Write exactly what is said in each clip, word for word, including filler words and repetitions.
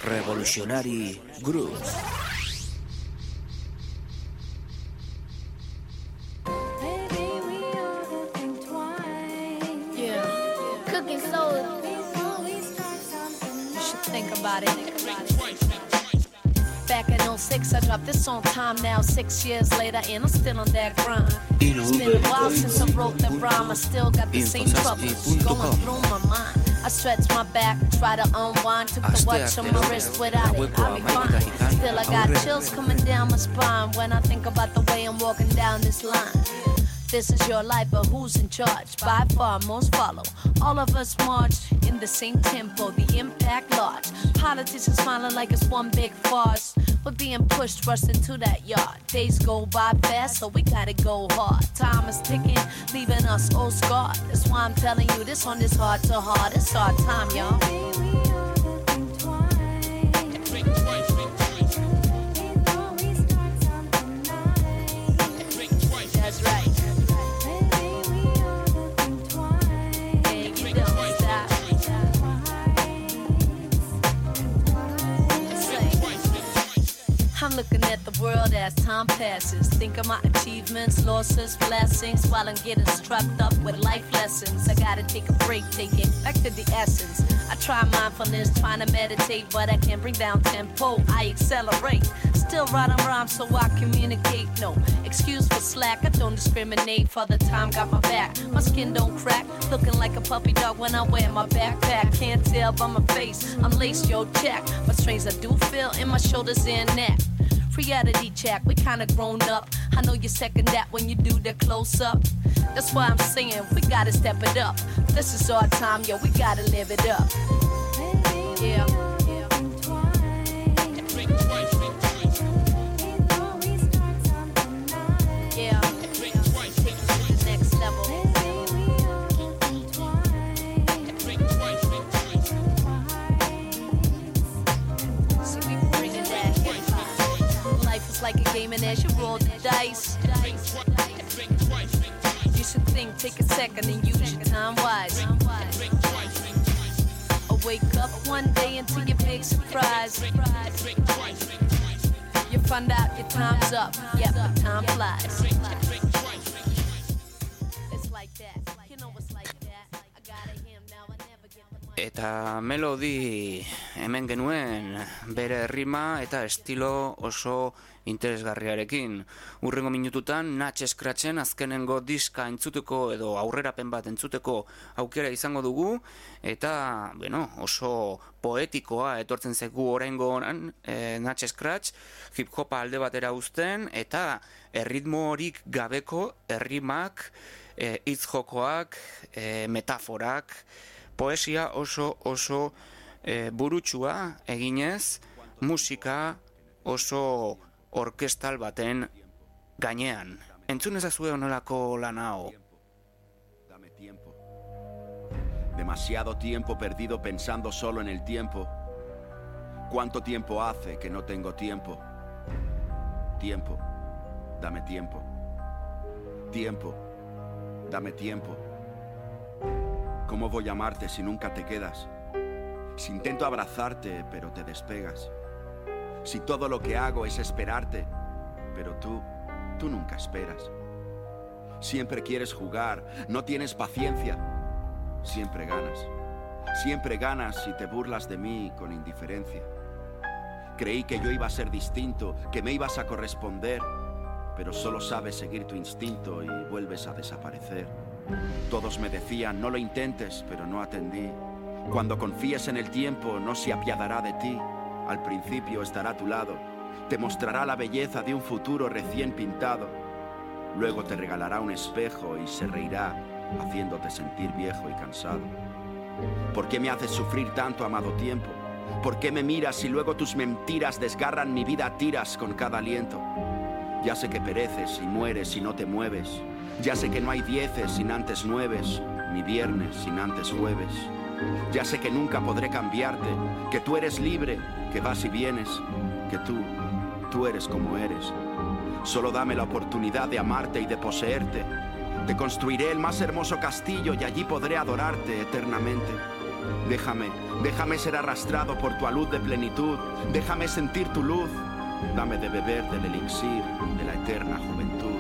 Revolutionary Grooves. Yeah, cooking soda. You should think about it. Back in oh six, I dropped this on time now, six years later, and I'm still on that grind. It's been a while since I wrote that rhyme, I still got the same troubles going through my mind. I stretch my back, try to unwind, took the watch on my wrist without it, I'll be fine. Still I got chills coming down my spine when I think about the way I'm walking down this line. This is your life, but who's in charge? By far, most follow. All of us march in the same tempo, the impact large. Politics is smiling like it's one big farce. We're being pushed, rushed into that yard. Days go by fast, so we gotta go hard. Time is ticking, leaving us all scarred. That's why I'm telling you, this one is hard to hard. It's our time, y'all. That's right. I'm looking at the world as time passes. Think of my achievements, losses, blessings, while I'm getting strapped up with life lessons. I gotta take a break, take it back to the essence. I try mindfulness, trying to meditate, but I can't bring down tempo. I accelerate, still writing rhymes so I communicate. No excuse for slack, I don't discriminate. For the time got my back, my skin don't crack. Looking like a puppy dog when I wear my backpack. Can't tell by my face, I'm laced, yo, check. But strains I do feel in my shoulders and neck. Reality check, we kinda grown up. I know you second that when you do the close up. That's why I'm saying we gotta step it up. This is our time, yo, we gotta live it up. Yeah. Yeah. Take it to the next level. See, we bringing that hip-hop. Life is like a game and as you roll the dice, you should think, take a second and use your time wise. Or wake up one day and to your big surprise, you find out your time's up. Yep, the time flies. It's like that, you know it's like that. I got a him now, I never get the money. Eta melodi hemen genuen bere rima eta estilo oso interesgarriarekin. Urrengo minututan Natch Scratchen azkenengo diska entzuteko edo aurrerapen bat entzuteko aukera izango dugu eta bueno, oso poetikoa etortzen zaigu oraingo honan e, Natch Scratch hip hopa alde batera uzten eta erritmorik gabeko errimak, e, hitz jokoak, e, metaforak, poesia oso oso e, burutsua eginez, musika oso orkestal baten gainean. Entzun ezazue honelako lan hau. Dame tiempo. Demasiado tiempo perdido pensando solo en el tiempo. ¿Cuánto tiempo hace que no tengo tiempo? Tiempo. Dame tiempo. Tiempo. Dame tiempo. ¿Cómo voy a amarte si nunca te quedas? Si intento abrazarte, pero te despegas. Si todo lo que hago es esperarte, pero tú, tú nunca esperas. Siempre quieres jugar, no tienes paciencia. Siempre ganas. Siempre ganas si te burlas de mí con indiferencia. Creí que yo iba a ser distinto, que me ibas a corresponder, pero solo sabes seguir tu instinto y vuelves a desaparecer. Todos me decían, no lo intentes, pero no atendí. Cuando confíes en el tiempo, no se apiadará de ti. Al principio estará a tu lado, te mostrará la belleza de un futuro recién pintado. Luego te regalará un espejo y se reirá, haciéndote sentir viejo y cansado. ¿Por qué me haces sufrir tanto, amado tiempo? ¿Por qué me miras y luego tus mentiras desgarran mi vida a tiras con cada aliento? Ya sé que pereces y mueres y no te mueves. Ya sé que no hay dieces sin antes nueves, ni viernes sin antes jueves. Ya sé que nunca podré cambiarte, que tú eres libre, que vas y vienes, que tú, tú eres como eres. Solo dame la oportunidad de amarte y de poseerte. Te construiré el más hermoso castillo y allí podré adorarte eternamente. Déjame, Déjame ser arrastrado por tu alud de plenitud. Déjame sentir tu luz. Dame de beber del elixir de la eterna juventud.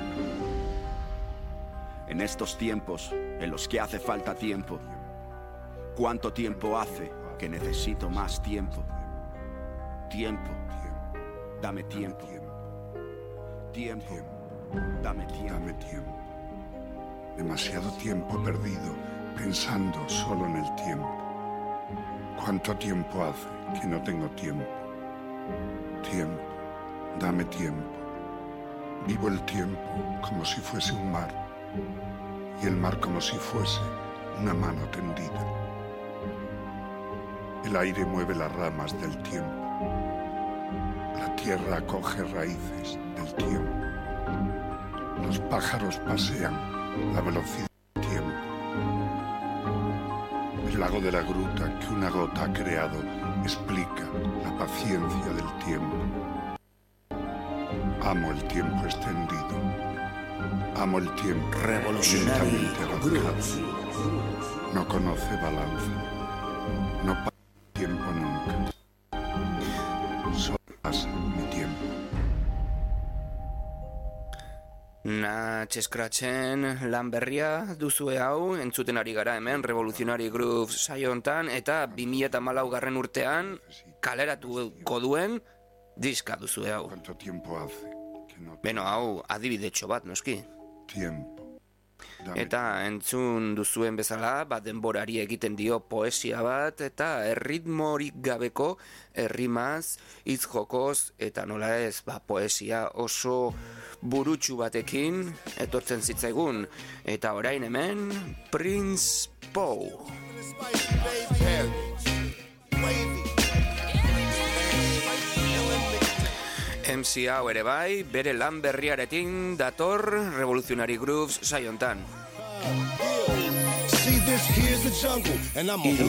En estos tiempos en los que hace falta tiempo, ¿cuánto tiempo hace que necesito más tiempo? Tiempo, dame tiempo. Tiempo, dame tiempo. Dame tiempo. Demasiado tiempo perdido pensando solo en el tiempo. ¿Cuánto tiempo hace que no tengo tiempo? Tiempo, dame tiempo. Vivo el tiempo como si fuese un mar y el mar como si fuese una mano tendida. El aire mueve las ramas del tiempo. La tierra acoge raíces del tiempo. Los pájaros pasean la velocidad del tiempo. El lago de la gruta que una gota ha creado explica la paciencia del tiempo. Amo el tiempo extendido. Amo el tiempo lentamente abarcado. No conoce balance. No pasa tiempo nunca. Solo pasa mi tiempo. Natx Scratchen lan berria duzue hau, entzuten ari gara hemen Revolutionary Groove saio hontan, eta bi mila hamalau garren urtean kaleratuko duen diska duzue hau. ¿Cuánto tiempo hace que no Beno, hau adibidetxo bat, noski. tiempo? Dame Eta entzun duzuen bezala, bat denborari egiten dio poesia bat, eta erritmorik gabeko errimaz, hitz jokoz, eta nola ez, ba, poesia oso burutsu batekin etortzen zitzaigun. Eta orain hemen, Prince Poe. M C hau ere bai, bere lan berriarekin dator Revolutionary Grooves saiontan. See this, here's the jungle, and I'm a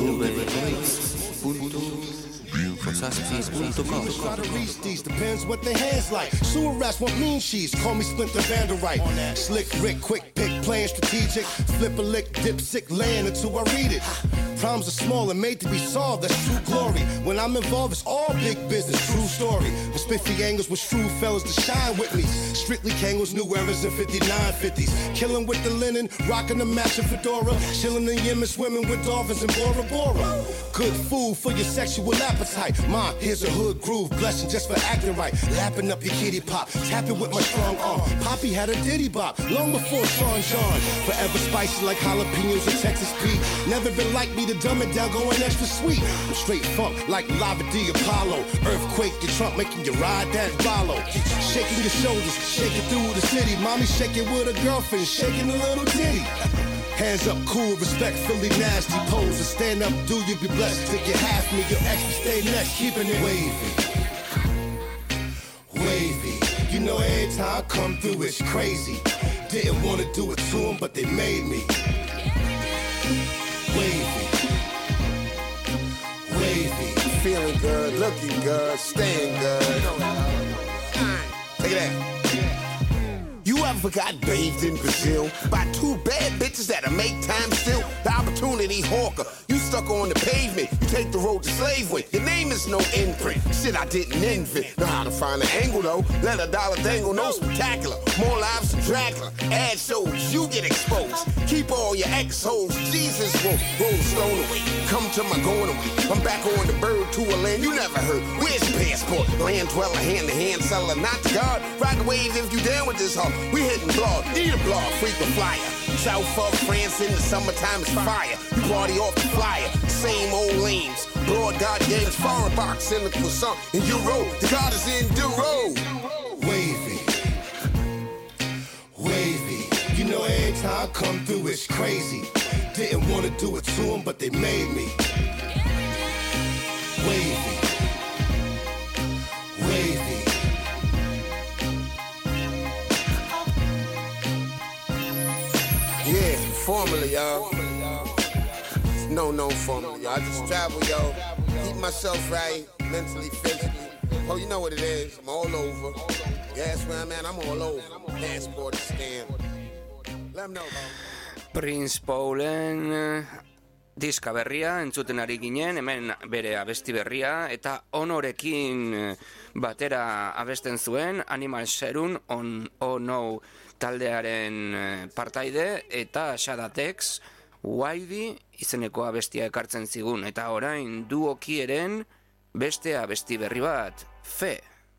Try to reach these, depends what their hands like. Sewer rats want mean sheets, call me Splinter Vanderwright. Slick Rick, quick pick, playing strategic. Flip a lick, dip sick, laying until I read it. Problems are small and made to be solved, that's true glory. When I'm involved, it's all big business, true story. The spiffy angles with true fellas to shine with me. Strictly Kangles, new eras in fifty-nine fifties. Killing with the linen, rocking the matching fedora. Chilling in Yemen, swimming with dolphins in Bora Bora. Good food for your sexual appetite. Ma, here's a hood groove, blessing just for acting right. Lapping up your kitty pop, tapping with my strong arm. Poppy had a ditty bop, long before Sean John. Forever spicy like jalapenos in Texas Pete. Never been like me to dumb it down, going extra sweet. I'm straight funk like Lava D Apollo. Earthquake, your trunk making you ride that Rollo. Shaking your shoulders, shaking through the city. Mommy shaking with a girlfriend, shaking a little ditty. Hands up, cool, respectfully nasty pose. And stand up, do you be blessed? Take your half me, your extra stay next, keeping it wavy. Wavy. You know every time I come through it's crazy. Didn't want to do it to them, but they made me. Wavy. Wavy. Feeling good, looking good, staying good. Take it out. You ever got bathed in Brazil by two bad bitches that'll make time still? The opportunity hawker, you stuck on the pavement. You take the road to slavery. Your name is no imprint. Shit I didn't invent. Know how to find an angle though. Let a dollar dangle, no spectacular. More lives than Dracula. Ad shows, you get exposed. Keep all your ex-hoes. Jesus won't roll stone away. Come to my going away. I'm back on the bird to a land you never heard. Where's your passport? Land dweller, hand to hand seller, not the guard. Ride the wave if you down with this hoe. We hitting blog, need a blog, frequent flyer. South of France in the summertime is fire. You party off the flyer, same old lanes. Broad God games, foreign box in the croissant. In Euro, the God is in Duro. Wavy. Wavy. You know every time I come through it's crazy. Didn't want to do it to them, but they made me. Wavy. Wavy. Yeah, formally, y'all. No, no formally, y'all. I just travel, yo. Keep myself right, mentally, physically. Oh, you know what it is. I'm all over. Yes, where I'm at, I'm all over. Passport stamp. Let them know, bro. Prince Paulen diska berria entzuten ari ginen, hemen bere abesti berria, eta Honorekin batera abesten zuen, Animal Serum, on, oh no taldearen partaide, eta Shadatex, Waidi izeneko abestia ekartzen zigun, eta orain duokieren beste abesti berri bat, Fe.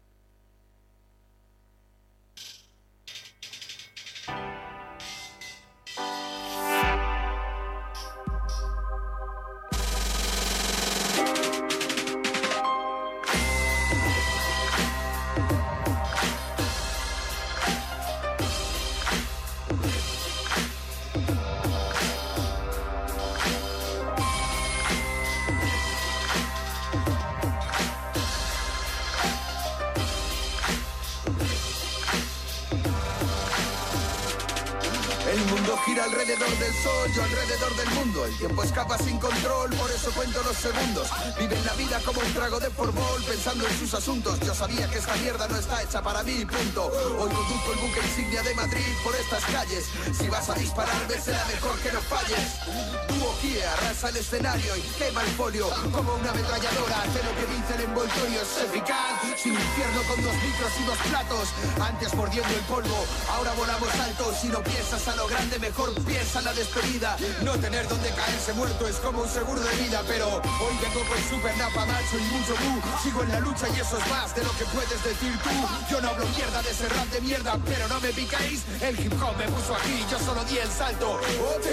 Gira alrededor del sol, yo alrededor del mundo. El tiempo escapa sin control, por eso cuento los segundos. Viven la vida como un trago de porvol, pensando en sus asuntos. Yo sabía que esta mierda no está hecha para mí, punto. Hoy conduzco el buque insignia de Madrid por estas calles. Si vas a dispararme será mejor que no falles. Dúo Kie arrasa el escenario y quema el folio como una ametralladora. Hace lo que dice el envoltorio, es eficaz. Sin infierno con dos micros y dos platos. Antes mordiendo el polvo, ahora volamos alto. Si no piensas a lo grande, mejor piensa en la despedida. No tener donde caerse muerto es como un seguro de vida. Pero hoy vengo con super napa macho y mucho bu. Sigo en la lucha y eso es más de lo que puedes decir tú. Yo no hablo mierda de ese rap de mierda, pero no me picáis. El hip hop me puso aquí, yo solo di el salto. Ok,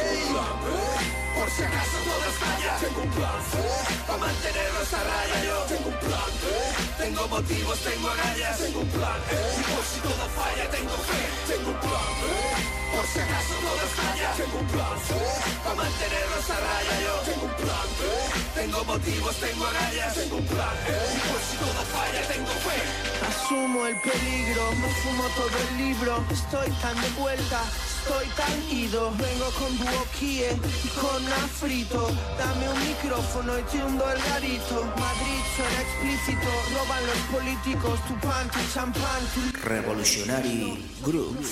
por si acaso todo estalla. Tengo un plan para mantenerlos a raya. Yo tengo un plan, tengo motivos, tengo agallas. Tengo un plan, y por si todo falla tengo fe. Tengo un plan, por si acaso todo estalla. Tengo un plan para mantenerlos a raya. Yo tengo un plan, tengo motivos, tengo agallas. Tengo un plan, y por si todo falla tengo fe. Asumo el peligro, me fumo todo el libro. Estoy tan de vuelta, estoy tan ido. Vengo con Dúo Kie y con Afrito. Dame un micrófono y te hundo el garito. Madrid suena explícito, roban los políticos. Tu pan, tu champán, tu... Revolutionary Groove.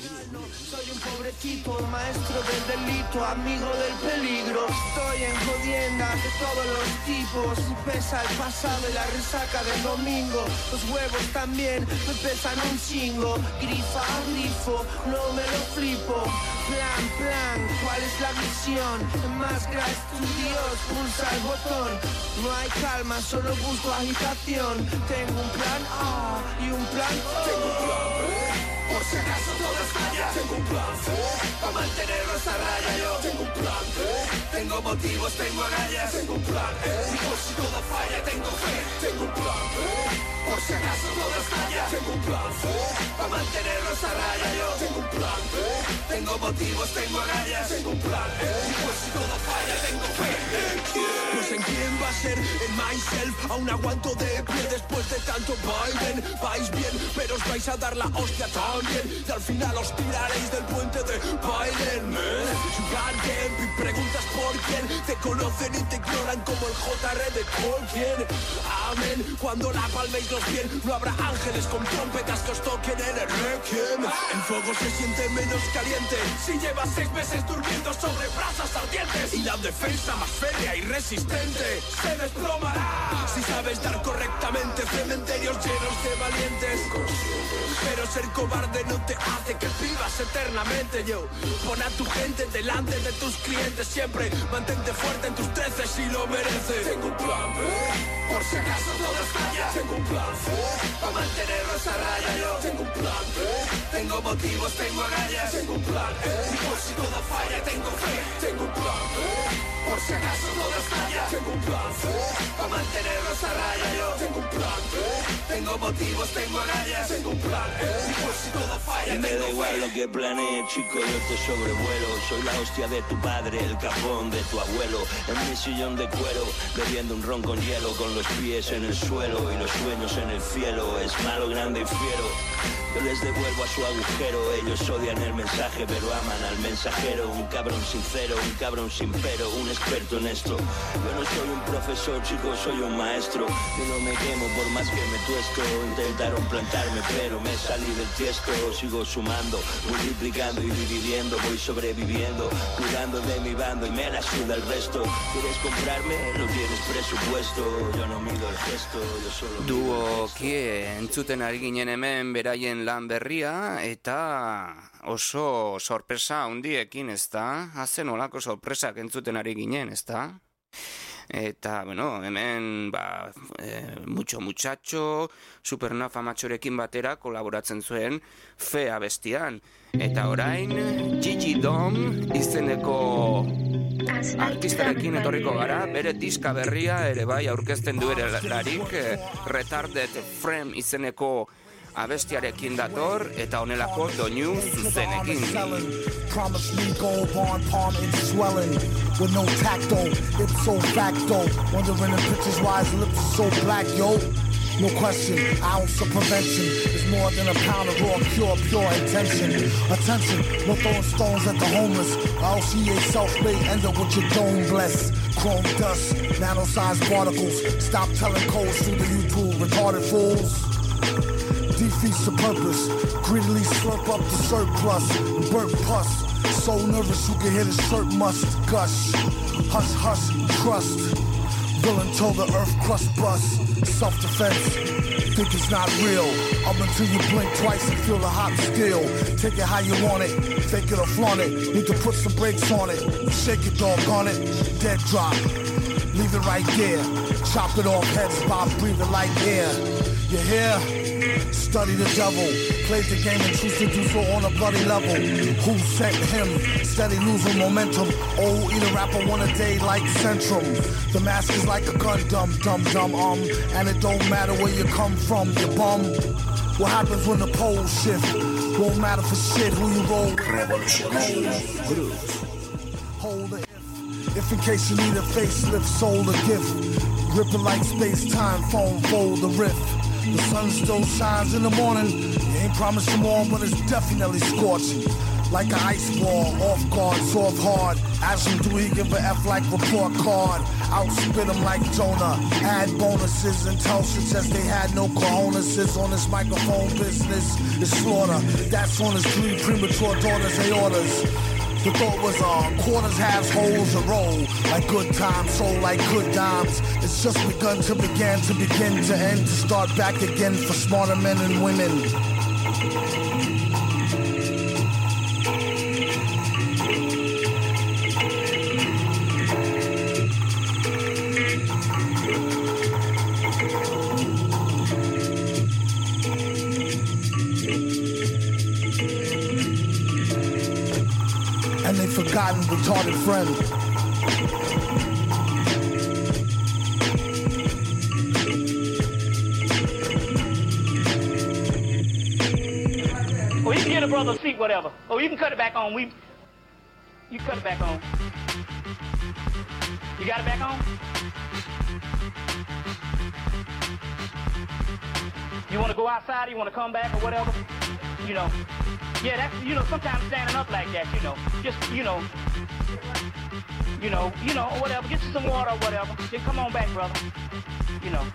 Soy un pobre tipo, maestro del delito, amigo del peligro. Estoy en jodiendas de todos los tipos. Me pesa el pasado y la resaca del domingo. Los huevos también me pesan un chingo. Grifa a grifo, no me lo flipo. Plan, plan, ¿cuál es la misión? Enmascara estudios, pulsa el botón. No hay calma, solo busco agitación. Tengo un plan A y un plan O. Tengo un plan B, por si acaso todo estalla. Tengo un plan C, para mantenerlos a raya. Yo tengo un plan B, tengo motivos, tengo agallas. Tengo un plan E, y por si todo falla tengo fe. Tengo un plan B, por si acaso todo estalla. Tengo un plan C, para mantenerlos a raya. Yo tengo un plan B, tengo motivos, tengo agallas. Tengo un plan E, y por si todo falla tengo fe. ¿En quién? Pues en quién va a ser, en myself. Aún aguanto de pie después de tanto Biden. Vais bien, pero os vais a dar la hostia también. Y al final os tiraréis del puente de Biden, man. You got game, y preguntas por quién. Te conocen y te ignoran como el J R de Tolkien. Amén, cuando la palméis los bien, no habrá ángeles con trompetas que os toquen en el requiem. El fuego se siente menos caliente si llevas seis meses durmiendo sobre brasas ardientes. Y la defensa más férrea y resistente se desplomará si sabes dar correctamente cementerios llenos de valientes. Pero ser cobarde no te hace que vivas eternamente. Yo, pon a tu gente delante de tus clientes siempre. Mantente fuerte en tus trece si lo mereces. Tengo un plan B, por si acaso todo estalla. Tengo un plan C, para mantenerlos a raya. Yo tengo un plan B, tengo motivos, tengo agallas. Tengo un plan E, y por si todo falla tengo fe. Tengo un plan B, por si acaso todo estalla. Tengo un plan C, para mantenerlos a raya. Yo tengo un plan B, tengo motivos, tengo agallas. Tengo un plan E, y por si todo falla tengo fe. Me da igual lo que planees, chico, yo te sobrevuelo. Soy la hostia de tu padre, el cajón de tu abuelo. En mi sillón de cuero, bebiendo un ron con hielo, con los pies en el suelo y los sueños en el cielo. Es malo, grande y fiero. Yo les devuelvo a su agujero. Ellos odian el mensaje pero aman al mensajero. Un cabrón sincero, un cabrón sin pero, un experto en esto. Yo no soy un profesor, chico, soy un maestro. Yo no me quemo por más que me tueste esto. Intentaron plantarme pero me salí del tiesto. Sigo sumando, multiplicando y dividiendo. Voy sobreviviendo, cuidando de mi bando y me la suda el resto. ¿Quieres comprarme? No tienes presupuesto. Yo no mido el gesto, yo solo mido Duo kie entzuten ari ginen hemen beraien lan berria eta oso sorpresa handiekin, ezta? Hazen olako sorpresak entzuten ari ginen, ezta? Eta, bueno, hemen, ba, e, mucho muchacho, Supernafa matxorekin batera kolaboratzen zuen Fea bestian. Eta orain, Gigi Dom izeneko artistarekin etorriko gara, bere diska berria ere bai aurkezten du ere larik, Retarded Frame izeneko abestiarekin dator, eta honelako doinu zuzenekin. Promise me gold bond, palm and swelling with no tacto, ipso facto. Wondering if pictures why his lips are so black, yo. No question, ounce of prevention is more than a pound of raw, pure, pure intention. Attention, no throwing stones at the homeless. L C A self-made, end up with your dome blessed. Chrome dust, nano-sized particles. Stop telling codes through the YouTube, retarded fools. Defeats the purpose, greedily slurp up the surplus, burp pus, so nervous you can hear the shirt must gush, hush hush, trust, villain told the earth crust bust, self-defense, think it's not real, up until you blink twice and feel the hot steel, take it how you want it, fake it or flaunt it, need to put some brakes on it, shake it doggone it, dead drop, leave it right there, chop it off heads by breathing like air, you hear? Study the devil, played the game and choose to do so on a bloody level. Who sent him? Steady losing momentum. Oh, eat a rapper one a day like Centrum. The mask is like a gun, dumb, dumb, dumb, um. And it don't matter where you come from, you bum. What happens when the poles shift? Won't matter for shit who you roll with. Hold the if. If in case you need a facelift, sold a gift. Ripping like space-time, foam, fold the rift. The sun still shines in the morning. You ain't promised tomorrow, but it's definitely scorching. Like an ice ball, off guard, soft hard. Ask him, do he give a F like report card? Outspit him like Jonah. Add bonuses and tell shit as they had no cojones on this microphone business. It's slaughter. That's on his three premature daughters' aortas. The thought was uh, quarters, halves, holes, a roll. Like good times, sold like good dimes. It's just begun to begin, to begin to end. To start back again for smarter men and women. And they forgotten retarded friend. Or you can get a brother a seat, whatever. Or you can cut it back on. We, you cut it back on. You got it back on? You want to go outside? Or you want to come back or whatever? You know. Yeah, that's, you know, sometimes standing up like that, you know, just, you know, you know, you know, or whatever, get you some water or whatever. Then come on back, brother, you know.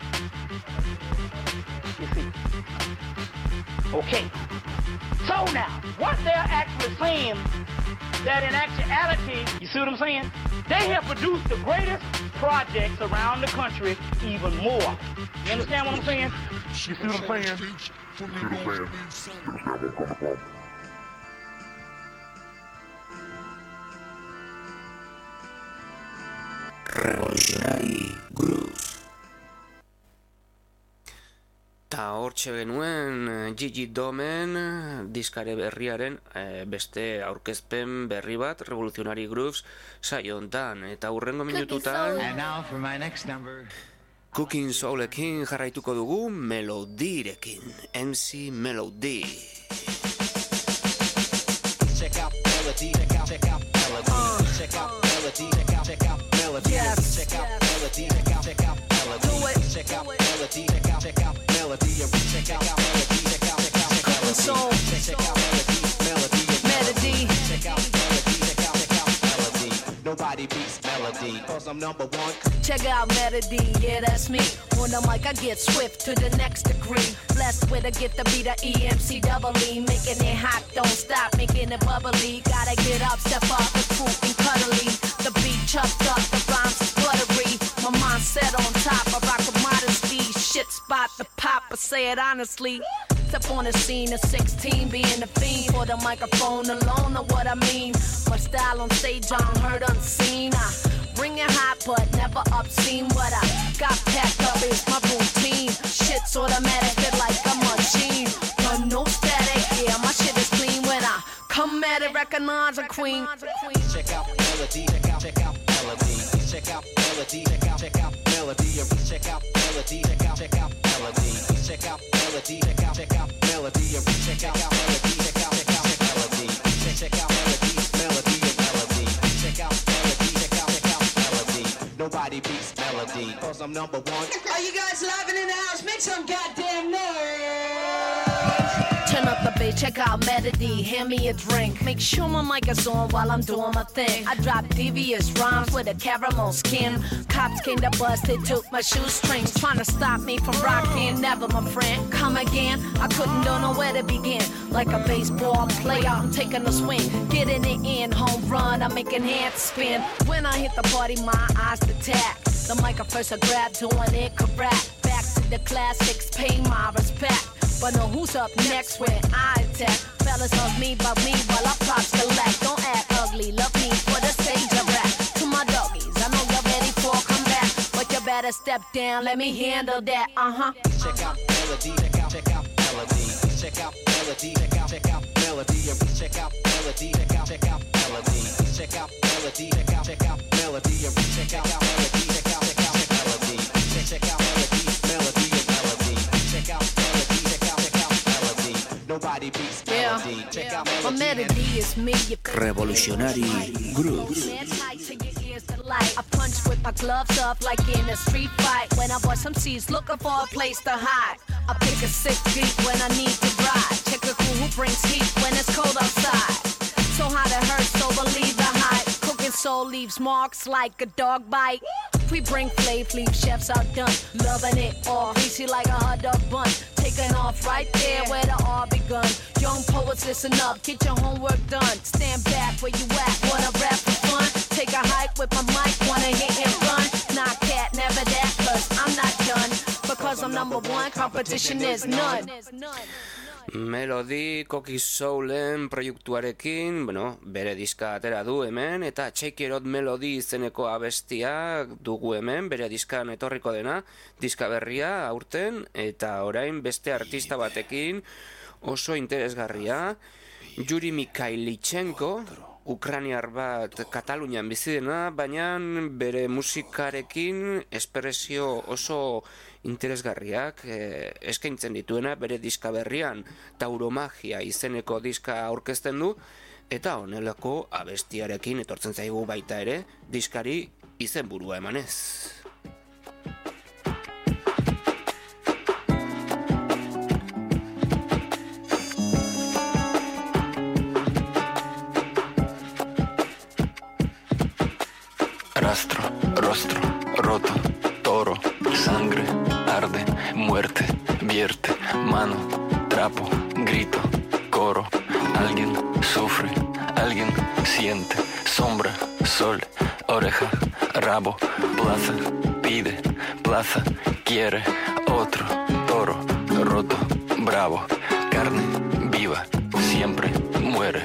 You see. Okay. So now, what they're actually saying, that in actuality, you see what I'm saying? They have produced the greatest projects around the country even more. You understand what I'm saying? You see what I'm saying? Revolutionary Grooves. Ta hortxe genuen Gigi Domen diskare berriaren e, beste aurkezpen berri bat, Revolutionary Grooves saio hontan, eta hurrengo minututan Cooking Soulekin jarraituko dugu Melodirekin, M C Melody. Check out Melody, check out, check out Melody, uh, check out Melody, check out, check out Melody, yes, check out yes. Melody, check out, check out Melody, do it, check out Melody, check out, check out Melody, check out Melody, check out, check out Cooking Soul, check out Melody, Melody, Melody, check out Melody, check out, check out Melody. No Nobody beats melody, cause I'm number one. Check out Melody, yeah, that's me. On the mic, I get swift to the next degree. Blessed with a gift to be the E M C double E. Making it hot, don't stop, making it bubbly. Gotta get up, step up, the fruit and cuddly. The beat chucked up, the rhymes is buttery. My mind set on top, I rock with modesty. Shit spot the pop, I say it honestly. Step on the scene at sixteen, being the fiend for the microphone alone, know what I mean. My style on stage, unheard, unseen. I bring it hot, but never obscene. What I got packed up is my routine. Shit's automatic, feel like a machine. But no static, yeah, my shit is clean. When I come at it, recognize a queen. Check out melody, check out, check out melody. Check out melody, check out, check out melody. Check out melody, check out, check out melody. Check out melody, check out, check out melody. Check out melody, check out, check out melody. Check out melody, melody, melody. Check out melody, check out, check out melody. Nobody beats melody, cause I'm number one. Are you guys live in the house? Make some goddamn noise! Turn up the bass, check out Melody, hand me a drink. Make sure my mic is on while I'm doing my thing. I drop devious rhymes with a caramel skin. Cops came to bust, they took my shoestrings. Trying to stop me from rocking, never my friend. Come again, I couldn't don't know where to begin. Like a baseball player, I'm taking a swing. Getting it in, home run, I'm making hands spin. When I hit the party, my eyes detect. The mic I first I grab, doing it correct. Back to the classics, pay my respect. But know who's up next when I attack. Fellas love me, but me while I props collect. Don't act ugly, love me for the stage of rap. To my doggies, I know you're ready for a comeback, but you better step down, let me handle that, uh-huh. Check out melody, check out, check out melody. Check out melody, check out, check out melody. Check out melody, check out, check out melody. Check out melody, check out, check out melody. Check out melody, check out, check out melody. Check out melody, melody, melody. Check out melody, check out, check out melody. Nobody beats melody. Check out melody. My melody is me. Revolutionary grooves. I punch with my gloves up like in a street fight. When I bust some C's looking for a place to hide. I pick a sick beat when I need to ride. Check a crew who brings heat when it's cold outside. So hot it hurts, so believe the hype. Cooking soul leaves marks like a dog bite. We bring flav, leave chefs outdone. Loving it all, greasy like a hot dog bun. Taking off right there where the all begun. Young poets, listen up, get your homework done. Stand back where you at, wanna rap for fun. Take a hike with my mic, wanna hit and run. Not cat, never that, cause I'm not done. Because I'm number one, competition is none. Melody Cocky Soulen proiektuarekin, bueno, bere diska atera du hemen, eta Shake It Out Melody izeneko abestia dugu hemen, bere diskan etorriko dena, diska berria aurten, eta orain beste artista batekin oso interesgarria, Yuri Mikhailichenko, ukrainiar bat Katalunian bizi dena, baina bere musikarekin espresio oso interesgarriak eh, eskaintzen dituena bere diska berrian. Tauromagia izeneko diska aurkezten du, eta honelako abestiarekin etortzen zaigu baita ere, diskari izenburua emanez. Rastro, rostro, roto, toro, sangre, arde, muerte, vierte, mano, trapo, grito, coro, alguien sufre, alguien siente, sombra, sol, oreja, rabo, plaza, pide, plaza, quiere, otro, toro, roto, bravo, carne, viva, siempre muere.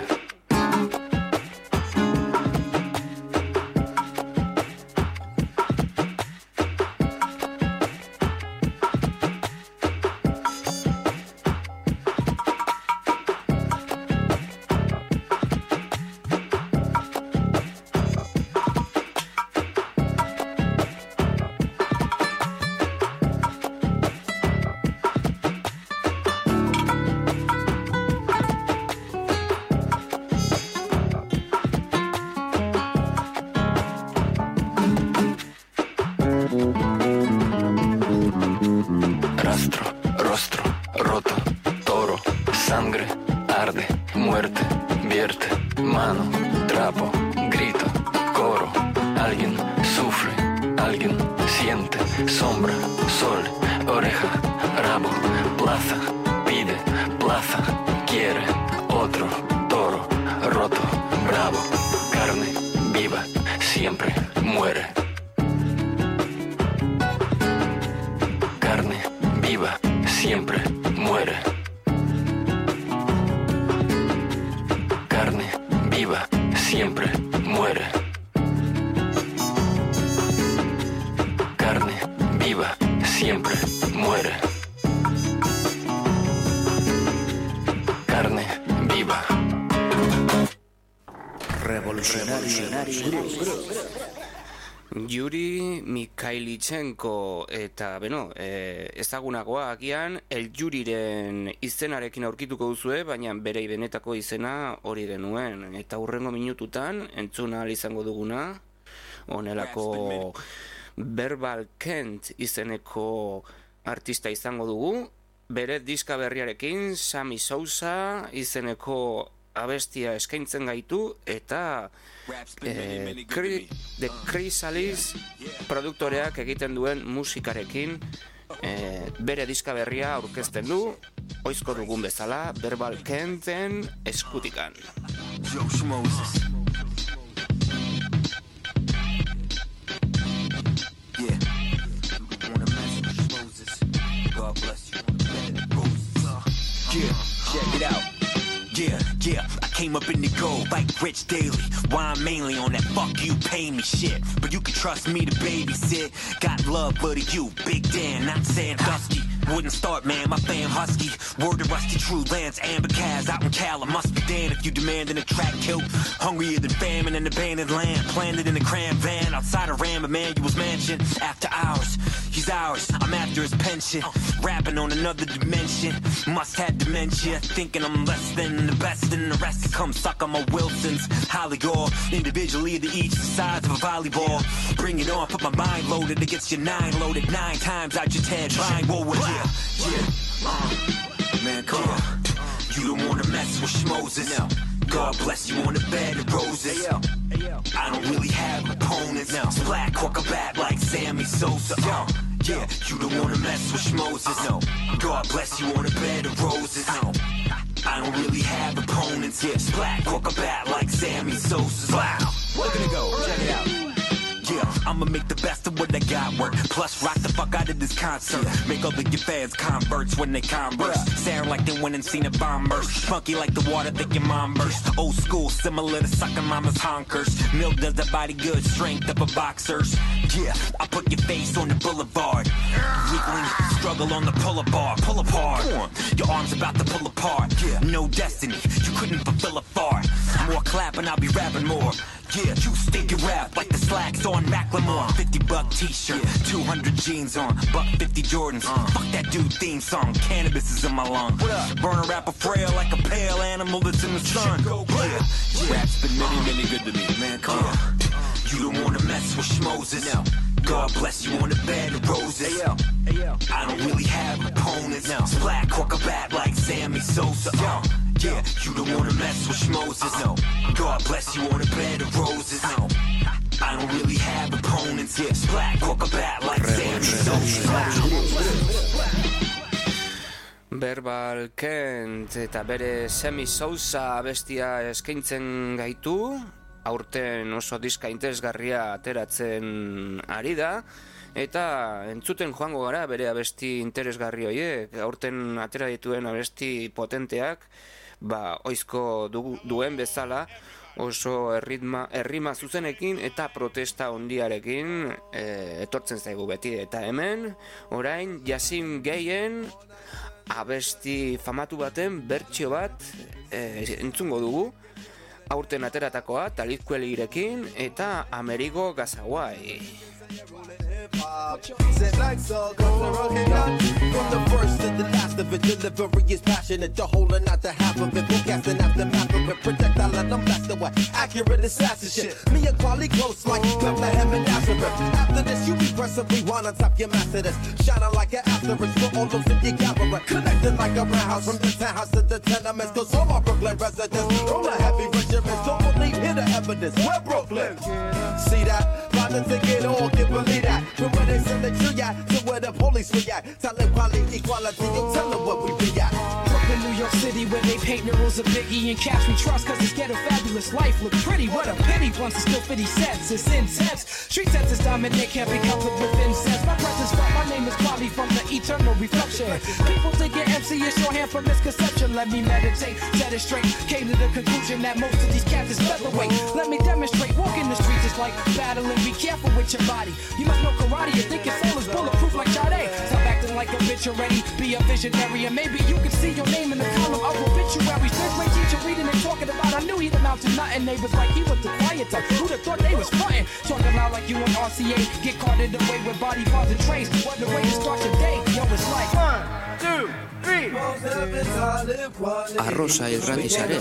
Muerte, vierte, mano, trapo, grito, coro, siente, sombra, sol, oreja, rabo, plaza, pide, plaza, quiere, otro, toro, roto, bravo, carne, viva, siempre, muere. Carne, viva, siempre, muere. Carne, viva, siempre, muere. Carne, viva, siempre, muere. Carne, viva. Revolucionario. Yuri Mikhailichenko eta, beno, e, ezagunagoa agian, El Yuriren izenarekin aurkituko duzue, baina bere benetako izena hori genuen. Eta hurrengo minututan, entzuna ahal izango duguna, honelako Verbal Kent izeneko artista izango dugu, bere diska berriarekin, Sammy Sosa izeneko abestia eskaintzen gaitu, eta eh, Cri, The Chrysalis produktoreak egiten duen musikarekin eh, bere diska berria aurkezten du, oizko dugun bezala, Verbal Kenten eskutikan. Josh Moses. Yeah. You wanna mess with Moses. God bless you. Yeah, check it out. Yeah, yeah, I came up in the gold like Rich Daily. Why I'm mainly on that fuck you pay me shit. But you can trust me to babysit. Got love, buddy, you, Big Dan, not Sandusky. Wouldn't start, man, my fam husky. Word to Rusty, True Lance, Amber Kaz, out in Cal. I must be damned if you demanding a track kill. Hungrier than famine and abandoned land. Planted in a cram van outside of Ram Emanuel's mansion. After hours, he's ours, I'm after his pension. Rapping on another dimension. Must have dementia, thinking I'm less than the best. And the rest to come suck on my Wilsons. Holly Gore, individually to each the size of a volleyball. Bring it on, put my mind loaded against your nine loaded. Nine times I just had blind woe with you. Yeah, yeah, uh, man, come on. You don't wanna mess with Schmoses. God bless you on the bed of roses. I don't really have opponents. Splat, cork a bat like Sammy Sosa. Uh, yeah, you don't wanna mess with Schmoses. No, God bless you on the bed of roses. No, I don't really have opponents. Yeah, splat, cork a bat like Sammy Sosa. Wow, look at it go. Check it out. Yeah, I'ma make the best of what I got work. Plus, rock the fuck out of this concert. Make all of your fans converts when they converse. Sound like they went and seen a bomb burst. Funky like the water that your mom burst. Old school, similar to sucking mama's honkers. Milk does the body good, strength of a boxer's. Yeah, I put your face on the boulevard. Weakling, struggle on the pull bar. Pull apart. Your arms about to pull apart. Yeah, no destiny, you couldn't fulfill a fart. More clapping, I'll be rapping more. Yeah, you stinking rap like the slacks on Macklemore. fifty buck t-shirt, two hundred jeans on, buck fifty Jordans. Uh. Fuck that dude theme song, cannabis is in my lung. Burn a rapper frail like a pale animal that's in the sun. Yeah, yeah. Rap's been many, many good to me, man, come on. You don't wanna mess with Schmoses. God bless you on the bed of roses. I don't really have opponents. Splat, cork a bat like Sammy Sosa. Uh. Yeah, you don't wanna mess with Schmoses. No, God bless you on a bed of roses. No, I don't really have opponents. Yeah, splat, cork a bat like Sammy Sosa. Verbal Kent eta bere Sammy Sosa bestia eskaintzen gaitu. Aurten oso diska interesgarria ateratzen ari da. Eta entzuten joango gara bere abesti interesgarri horiek. Aurten atera dituen abesti potenteak, ba, oizko du, duen bezala, oso erritma, errima zuzenekin eta protesta hondiarekin e, etortzen zaigu beti. Eta hemen, orain, Yasin Gayen abesti famatu baten bertsio bat e, entzungo dugu. Aurten ateratakoa, Talib Kwelirekin eta Amerigo Gazawai. Said lights all gonna rock it up. From the first to the last of it, delivery is passionate. The whole and not the half of it. We're casting out the map of it. Projectile and I'm blessed away. Accurate assassin shit. Me and quality close like Bethlehem and Nazareth. After this, you impressively wanna top your master this. Shining like an asterisk for all those in your gallery. Connected like a roundhouse from the townhouse to the tenements. Cause all my Brooklyn residents roll a heavy regiments. Don't believe, hear the evidence. We're Brooklyn. See that? trying to take it all, can believe that. From where they send the tree at to where the police react. Tell them quality, equality, you tell them what we be at. Brooklyn, New York City, where they paint murals of Biggie and Cash we trust, cause it's ghetto fabulous life look pretty. What a pity, once it's still fifty cents, it's intense. Street sense is dominant, can't be coupled with incense. My presence felt, my name is Quali from the eternal reflection. People think your M C is shorthand for misconception. Let me meditate, set it straight, came to the conclusion that most of these cats is featherweight. Let me demonstrate, walk in the streets is like battling, be careful with your body. You must know karate, you think your soul is bulletproof like Sade. Stop acting like a bitch already, be a visionary, and maybe you can see your name in the column of obituaries. Third grade teacher reading and talking about, I knew he'd amount to nothing. Neighbors like he was the quiet type, who'd have thought they was frontin'? Talking loud like you on R C A, get carted away with body parts and trays. What the way to start your day, yo, it's like one, two, three. Arrosa irrati zare.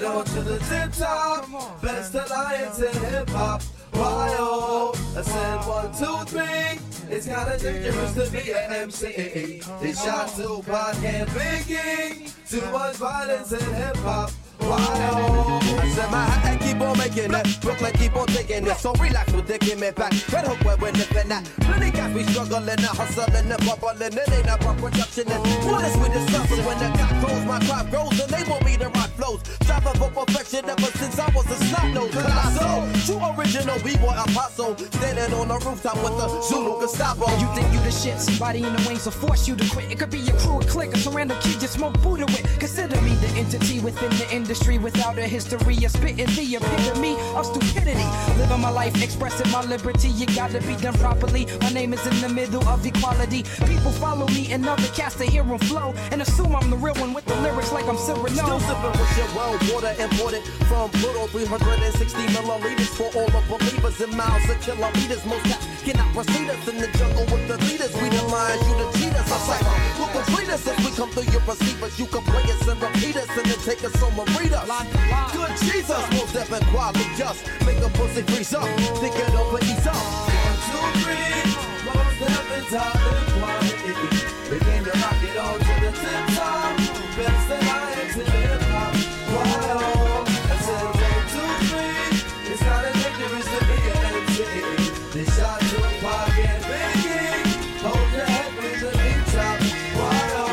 Best alliance in hip hop. Why oh, I said one, two, three. It's kinda dangerous to be an M C. They shot Tupac and Biggie. Too much violence in hip hop. Why oh, I said my hat keep on making it. Brooklyn keep on taking it. So relax with the give me back. Red Hook where we're living at. Plenty guys be struggling and hustling and bubbling. It ain't about production and what is with the suffering. When the cop grows, my crop grows, and they want me to rock flows. Striving for perfection ever since I was a snot nose. Colossal, true original B-boy apostle. Standing on the rooftop with the Zulu Gestapo. You think you the shit, somebody in the wings will force you to quit. It could be your crew, a clique, or some random kid you smoke Buddha with. Consider me the entity within the industry without a history of spitting the epitome of stupidity. Living my life, expressing my liberty. You gotta be done properly. My name is in the middle of equality. People follow me and other cats to hear them flow and assume I'm the real one with the lyrics like I'm Cyrano. Still sipping with your well water imported from Pluto. Three hundred sixty milliliters for all the believers in miles of kilometers. Most cats cannot proceed us in the jungle with the leaders. We the lions, you the cheaters. I say, who can treat us if we come through your receivers? You can play us and repeat us and then take us on and read us. Good Jesus, most deaf and quality just make a pussy freeze up, think it over, ease up. One, two, three, most deaf and quality. We came to rock it on to the tip top. Best alliance in hip hop. Why oh, I said one, two, three. It's not a dangerous to be an M C. They shot Tupac and Biggie. Hold your head with the big top. Why oh.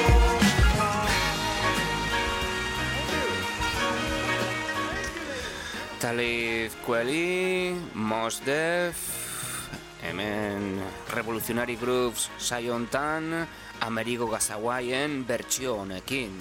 Talib Kweli, Mos Def, hemen Revolutionary Grooves saio hontan, Amerigo Gazawaien bertsio honekin.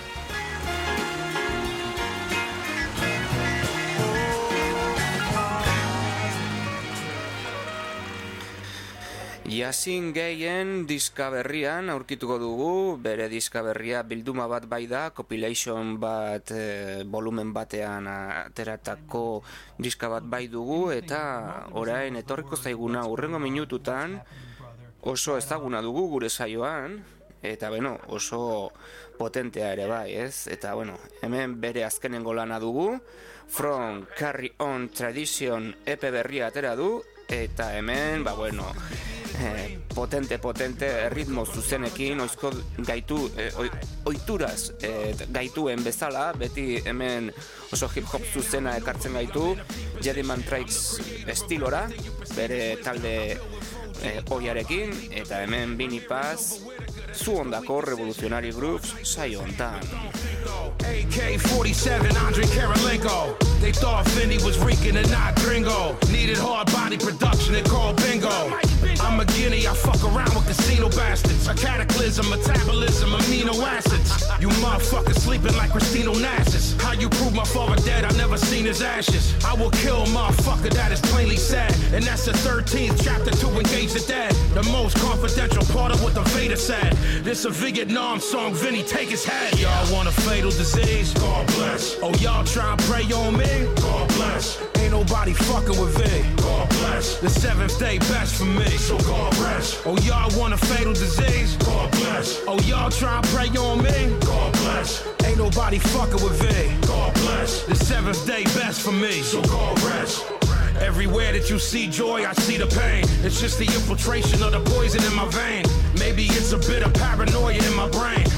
Yasin gehien diska berrian aurkituko dugu, bere diska berria bilduma bat bai da, compilation bat, e, volumen batean ateratako diska bat bai dugu, eta orain etorriko zaiguna hurrengo minututan oso ezaguna dugu gure saioan, eta beno, oso potentea ere bai, ez? Eta bueno, hemen bere azkenengo lana dugu, From Carry On Tradition E P berria atera du, eta hemen, ba bueno, eh, potente, potente, ritmo zuzenekin, oizko gaitu, eh, oituraz eh, gaituen bezala, beti hemen oso hip-hop zuzena ekartzen gaitu, Jedi Mantrax estilora, bere talde eh, oiarekin, eta hemen Bini Paz, zu ondako Revolutionary Grooves saio hontan. A K forty-seven, Andre Karolinko. They thought Fendi was reeking and not gringo. Needed hard body production and called bingo. I'm a guinea, I fuck around with casino bastards. A cataclysm, metabolism, amino acids. You motherfuckers sleeping like Christina Onassis. How you prove my father dead? I never seen his ashes. I will kill a motherfucker that is plainly sad. And that's the thirteenth chapter to engage the dead. The most confidential part of what the Vader said. This a Vietnam song, Vinny, take his head. Y'all want a fatal disease? God bless. Oh, y'all try and pray on me? God bless. Ain't nobody fucking with V. God bless. The seventh day best for me, so God rest. Oh, y'all want a fatal disease? God bless. Oh, y'all try and pray on me? God bless. Ain't nobody fucking with V. God bless. The seventh day best for me, so God rest. Everywhere that you see joy, I see the pain. It's just the infiltration of the poison in my vein. Maybe it's a bit of paranoia in my brain.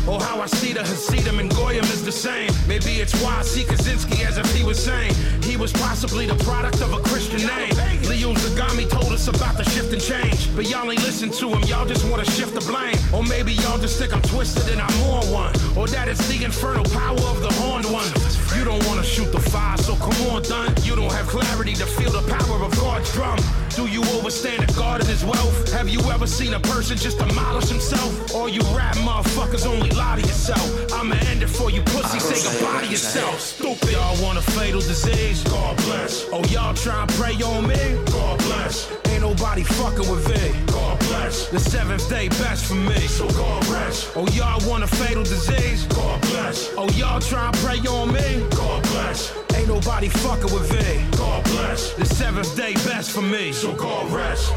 or how I see the Hasidim and Goyim is the same. Maybe it's why I see Kaczynski as if he was saying he was possibly the product of a Christian name. Leo Zagami told us about the shift and change, but y'all ain't listen to him, y'all just want to shift the blame. Or maybe y'all just think I'm twisted and I'm on one, or that it's the infernal power of the horned one. You don't want to shoot the fire, so come on, done. You don't have clarity to feel the power of God's drum. Do you overstand the God and his wealth? Have you ever seen a person just demolish himself? All you rap motherfuckers only lie to yourself. I'ma end it for you pussy, say goodbye to yourself. Stupid. Y'all want a fatal disease? God bless. Oh, y'all try and pray on me? God bless. Ain't nobody fucking with V. God bless. The seventh day best for me, so God rest. Oh, y'all want a fatal disease? God bless. Oh, y'all try and pray on me? God bless. Ain't nobody fucking with V. God bless. The seventh day best for me, so God rest.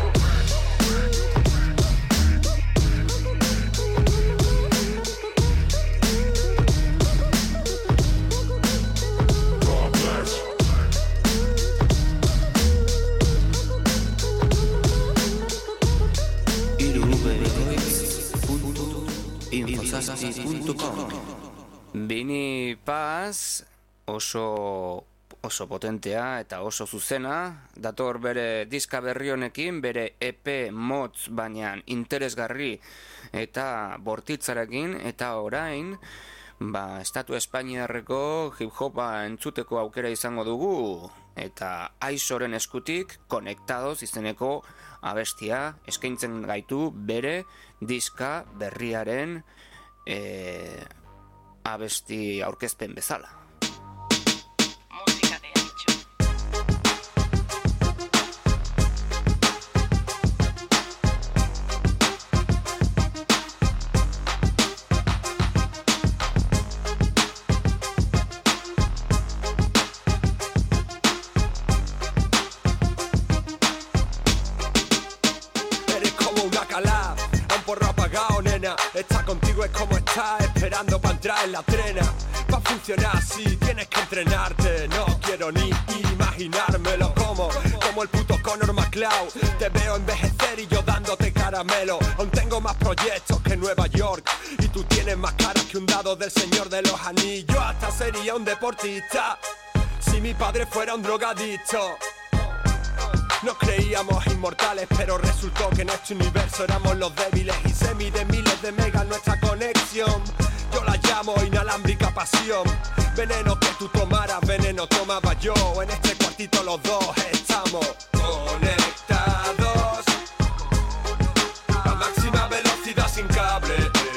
Bini Paz oso oso potentea eta oso zuzena, dator bere diska berri honekin, bere E P motz baina interesgarri eta bortitzarekin, eta orain ba, estatu espainiarreko hip-hopa entzuteko aukera izango dugu, eta Aizoren eskutik Konektados izeneko abestia eskaintzen gaitu bere diska berriaren e, abesti aurkezpen bezala. Está contigo es como estar esperando para entrar en la trena. Va a funcionar así, tienes que entrenarte. No quiero ni imaginármelo como Como el puto Conor McCloud. Te veo envejecer y yo dándote caramelo. Aún tengo más proyectos que Nueva York, y tú tienes más caras que un dado del Señor de los Anillos. Hasta sería un deportista si mi padre fuera un drogadicto. Nos creíamos inmortales, pero resultó que en este universo éramos los débiles, y se mide miles de megas nuestra conexión. Yo la llamo inalámbrica pasión. Veneno que tú tomaras, veneno tomaba yo. En este cuartito los dos estamos conectados a máxima velocidad sin cable.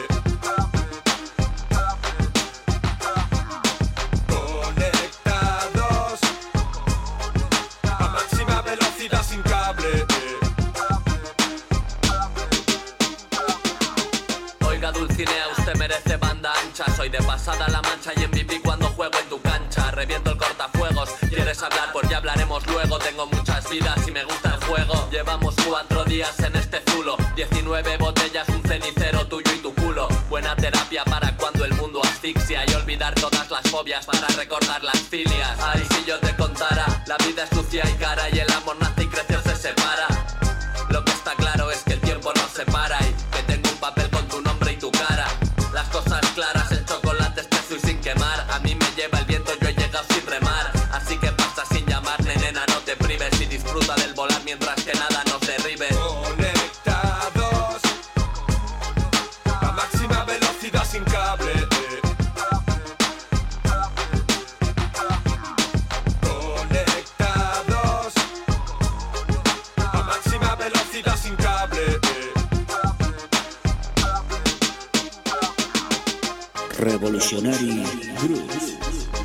Dulcinea, usted merece banda ancha. Soy de pasada la mancha y M V P cuando juego en tu cancha. Reviento el cortafuegos, quieres hablar, pues ya hablaremos luego. Tengo muchas vidas y me gusta el juego. Llevamos cuatro días en este zulo, diecinueve botellas, un cenicero tuyo y tu culo. Buena terapia para cuando el mundo asfixia, y olvidar todas las fobias para recordar las filias. Ay, si yo te contara, la vida es sucia y cara, y el amor nace y crece o se separa. Lo que está claro es que el tiempo no se para, y que tengo un papel con tu nombre y tu cara. Las cosas claras, el chocolate espeso y sin quemar. A mí me lleva el viento, yo he llegado sin remar. Así que pasa sin llamarme, nena, no te prives, y disfruta del volar mientras que nada nos derribe. Conectados a máxima velocidad sin cable. Conectados a máxima velocidad sin cable. Revolutionary Groove.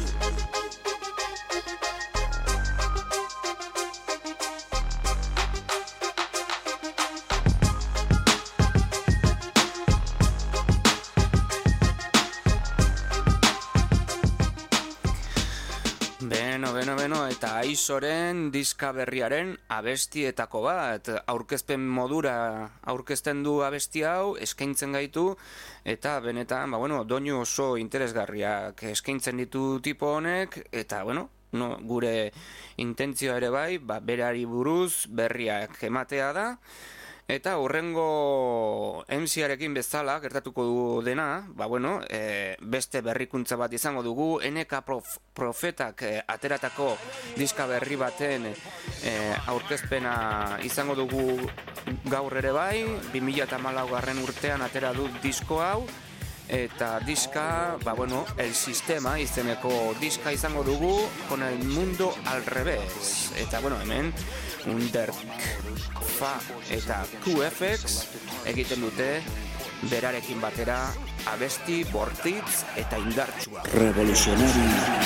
Beno, beno, beno, eta Aizoren diska berriaren abestietako bat, aurkezpen modura aurkezten du abesti hau, eskaintzen gaitu, eta benetan, ba, bueno, doinu oso interesgarriak eskaintzen ditu tipo honek, eta, bueno, no, gure intentzioa ere bai, ba, berari buruz berriak ematea da, Eta hurrengo M C-arekin bezala gertatuko du dena, ba bueno, e, beste berrikuntza bat izango dugu, N K Prof, Profetak e, ateratako diska berri baten e, aurkezpena izango dugu gaur ere bai, bi mila hamalaugarren urtean atera du disko hau, eta diska, ba bueno, El Sistema izeneko diska izango dugu, con el mundo al revés. Eta bueno, hemen Underk, Fa eta Q F X egiten dute berarekin batera abesti bortitz eta indartsua. Revolutionary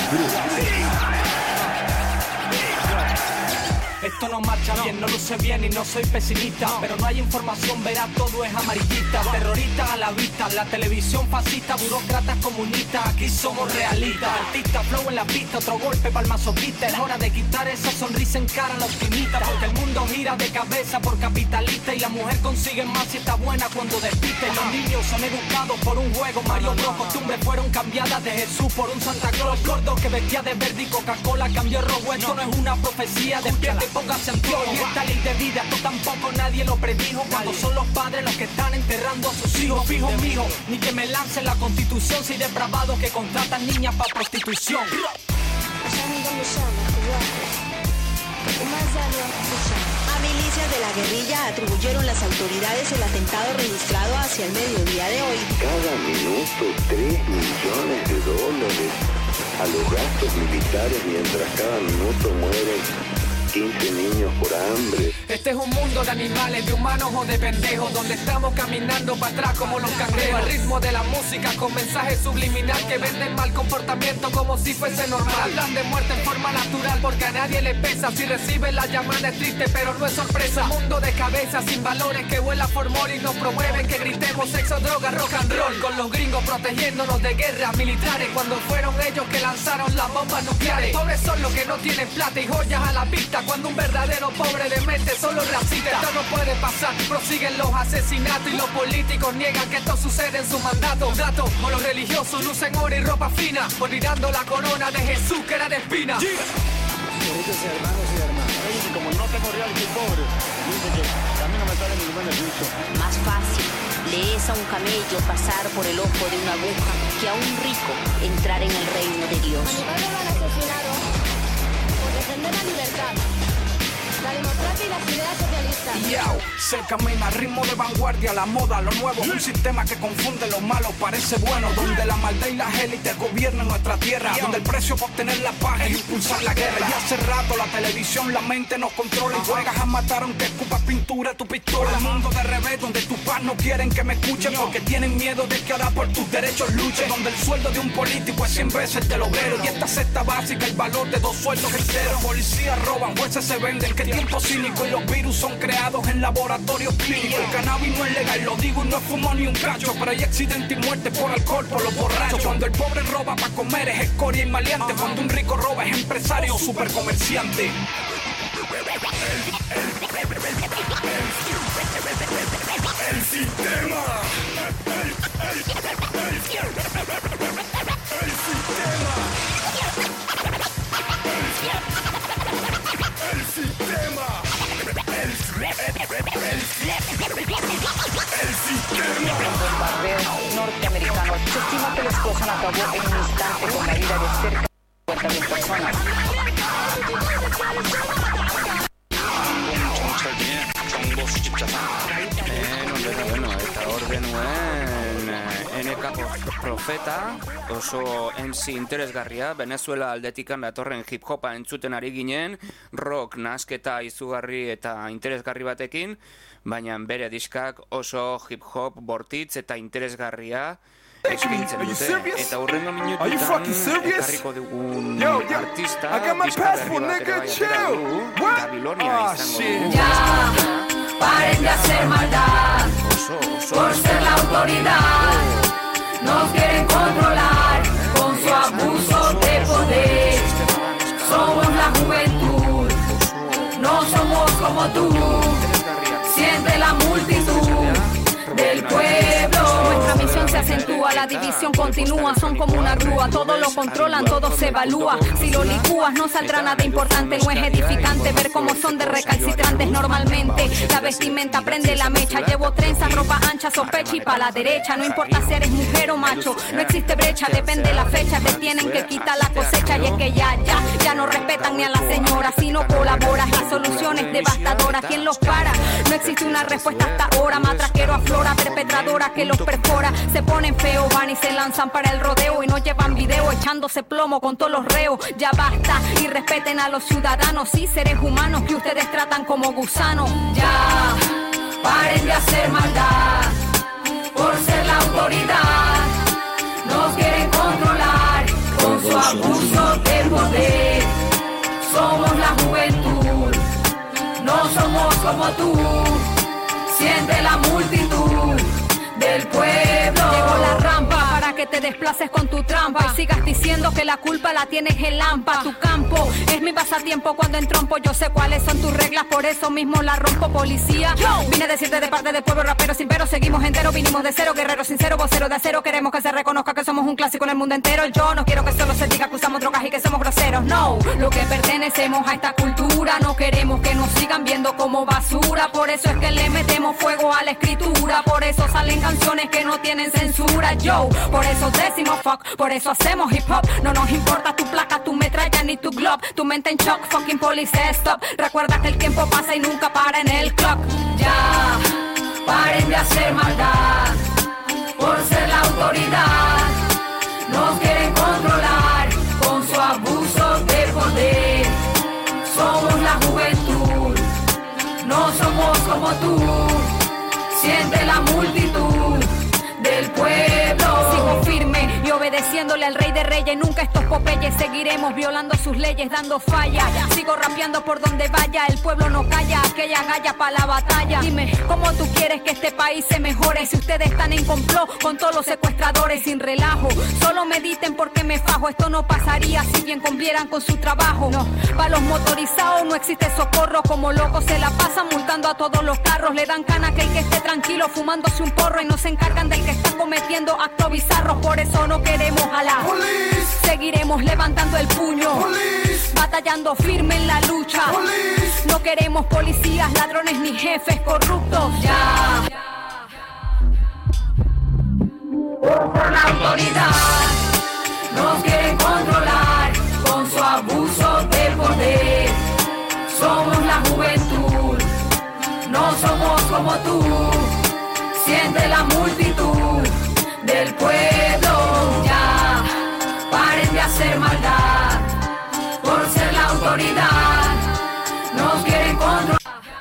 Esto no marcha bien, no luce bien y no soy pesimista, pero no hay información, verá, todo es amarillista. Terroristas a la vista, la televisión fascista, burócratas comunistas, aquí somos realistas. Artistas, flow en la pista, otro golpe pa'l masoquista. Es hora de quitar esa sonrisa en cara a la optimista, porque el mundo gira de cabeza por capitalista y la mujer consigue más si está buena cuando despiste. Los niños son educados por un juego, Mario Bros. Costumbres fueron cambiadas de Jesús por un Santa Claus. Gordo que vestía de verde y Coca-Cola cambió rojo. Esto no es una profecía, despierte y póngase anteojos. Y esta ley de vida, esto tampoco nadie lo predijo. Cuando son los padres los que están enterrando a sus hijos. Fijo mijo, ni que me lancen la constitución. Soy depravado que contratan niñas para prostitución. A milicias de la guerrilla atribuyeron las autoridades el atentado registrado hacia el mediodía de hoy. Cada minuto tres millones de dólares a los gastos militares, mientras cada minuto mueren quince niños por hambre. Este es un mundo de animales, de humanos o de pendejos, donde estamos caminando para atrás como los cangrejos. Al ritmo de la música con mensaje subliminal que venden mal comportamiento como si fuese normal. Hablan de muerte en forma natural porque a nadie le pesa. Si reciben la llamada es triste pero no es sorpresa. Un mundo de cabeza sin valores que vuela por mor y nos promueven que gritemos sexo, droga, rock and roll. Con los gringos protegiéndonos de guerras militares cuando fueron ellos que lanzaron las bombas nucleares. Pobres son los que no tienen plata y joyas a la vista, cuando un verdadero pobre de mente solo racista. Esto no puede pasar, prosiguen los asesinatos y los políticos niegan que esto sucede en su mandato. Datos, o los religiosos lucen oro y ropa fina, olvidando la corona de Jesús que era de espina. Yeah. Queridos hermanos y hermanas, como no tengo reality pobre, dice que a mí no me sale ningún beneficio. Más fácil le es a un camello pasar por el ojo de una aguja que a un rico entrar en el reino de Dios. A mi padre lo han asesinado por defender la libertad, la democracia y las ideas socialistas. Yao, se camina, ritmo de vanguardia, la moda, lo nuevo. Un sistema que confunde lo malo, parece bueno. Donde la maldad y las élites gobiernan nuestra tierra. Donde el precio por obtener la paz es impulsar la guerra. Y hace rato la televisión, la mente nos controla. Y juegas a matar aunque escupas pintura tu pistola. El mundo de revés, donde tus paz no quieren que me escuchen porque tienen miedo de que ahora por tus derechos luchen. Donde el sueldo de un político es cien veces el del obrero. Y esta cesta básica, el valor de dos sueldos es cero. Policías roban, jueces se venden. Que tiempo cínico y los virus son creados en laboratorios clínicos. El cannabis no es legal, lo digo y no es fumo ni un cacho. Pero hay accidente y muerte por alcohol, por los borrachos. Cuando el pobre roba para comer es escoria y maleante. Cuando un rico roba es empresario o supercomerciante. El sistema. El, el, el, el sistema. El sistema. El sistema. El bombardeo norteamericano. Se estima que la explosión acabó en un instante con la vida de cerca de cincuenta mil personas. Bueno, eta hor genuen N K Profeta, oso M C interesgarria, Venezuela aldetikan datorren hip-hopa entzuten ari ginen, rock, nasketa izugarri eta interesgarri batekin, baina bere diskak oso hip-hop bortitz eta interesgarria eskaintzen dute. Eta hurrengo minututan ekarriko dugun artista, diska berri batera bai atera du, Babilonia izango du. Paren de hacer maldad por ser la autoridad. Nos quieren controlar con su abuso de poder. Somos la juventud, no somos como tú. Siente la multitud del pueblo. Nuestra misión se acentúa, la división continúa, son como una grúa, todo lo controlan, todo se evalúa. Si lo licúas no saldrá nada importante, no es edificante ver cómo son de recalcitrantes normalmente. La vestimenta prende la mecha, llevo trenzas, ropa ancha, sospecha y pa' la derecha. No importa si eres mujer o macho, no existe brecha, depende de la fecha, te tienen que quitar la cosecha. Y es que ya, ya, ya no respetan ni a la señora, si no colaboras, la solución es devastadora. ¿Quién los para? No existe una respuesta hasta ahora, matraquero aflora, perpetradora que los perfora. Se ponen feos, van y se lanzan para el rodeo y no llevan video echándose plomo con todos los reos. Ya basta y respeten a los ciudadanos, sí, seres humanos que ustedes tratan como gusanos. Ya, paren de hacer maldad por ser la autoridad. Nos quieren controlar con su abuso de poder. Somos la juventud, no somos como tú. Siente la multitud del pueblo. Llegó la rampa para que te desplaces con tu trampa y sigas diciendo que la culpa la tienes el lampa. Tu campo es mi pasatiempo cuando entrompo. Yo sé cuáles son tus reglas, por eso mismo la rompo, policía. Yo vine a decirte de parte del pueblo rapero sin pero, seguimos enteros, vinimos de cero, guerrero sincero, vocero de acero. Queremos que se reconozca que somos un clásico en el mundo entero. Yo no quiero que solo se diga que usamos drogas y que somos groseros. No, lo que pertenecemos a esta cultura, no queremos que nos sigan viendo como basura. Por eso es que le metemos fuego a la escritura, por eso salen canciones que no tienen censura. Yo, por eso decimos fuck, por eso hacemos hip hop. No nos importa tu placa, tu metralla ni tu glob, tu mente en shock, fucking police stop. Recuerda que el tiempo pasa y nunca para en el clock. Ya, paren de hacer maldad por ser la autoridad. Nos quieren controlar con su abuso de poder. Somos la juventud, no somos como tú. Siente la multitud del pueblo. Sigo firme y obedeciéndole al rey de reyes. Nunca estos popeyes, seguiremos violando sus leyes, dando falla. Sigo rapeando por donde vaya, el pueblo no calla, aquella galla pa' la batalla. Dime, ¿cómo tú quieres que este país se mejore si ustedes están en complot con todos los secuestradores sin relajo? Solo mediten porque me fajo, esto no pasaría si bien cumplieran con su trabajo. No, pa' los motorizados no existe socorro, como locos se la pasan multando a todos los carros. Le dan cana a aquel que esté tranquilo fumándose un porro y no se encargan del que está cometiendo actos bizarros. Por eso no queremos a la police. Seguiremos levantando el puño, police. Batallando firme en la lucha, police. No queremos policías, ladrones ni jefes corruptos. Ya, por la autoridad nos quieren controlar con su abuso de poder. Somos la juventud, no somos como tú. Siente la multitud del pueblo. Ya, paren de hacer maldad por ser la autoridad. Nos quieren controlar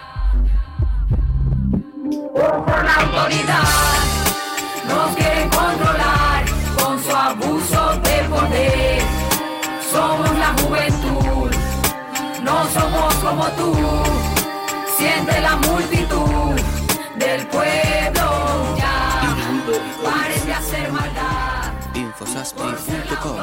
por la autoridad. Nos quieren controlar con su abuso de poder. Somos la juventud, no somos como tú. Siente la multitud del pueblo. Ya, paren de hacer maldad. infosaspi punto com.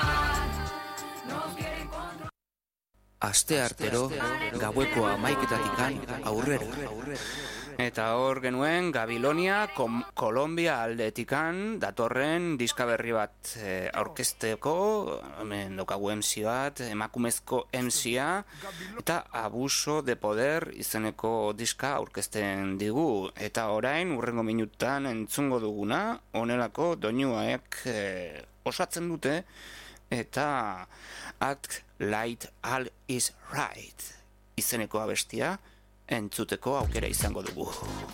Asteartero gaueko hamaiketatikan aurrera. Eta hor genuen Gabilonia, Kom- Kolombia aldetikan datorren diska berri bat e, aurkezteko, hemen daukagu M C bat, emakumezko M C-a, eta Abuso de Poder izeneko diska aurkezten digu. Eta orain, urrengo minutan entzungo duguna, honelako doinuaek e, osatzen dute, eta Act Like All Is Right izeneko abestia entzuteko aukera izango dugu.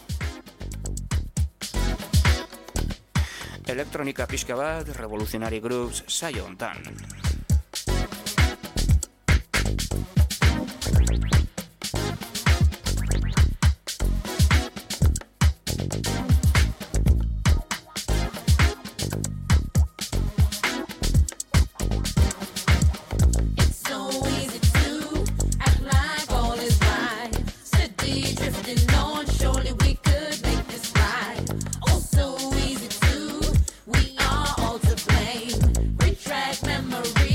Elektronika pixka bat, Revolutionary Grooves saio hontan. Memory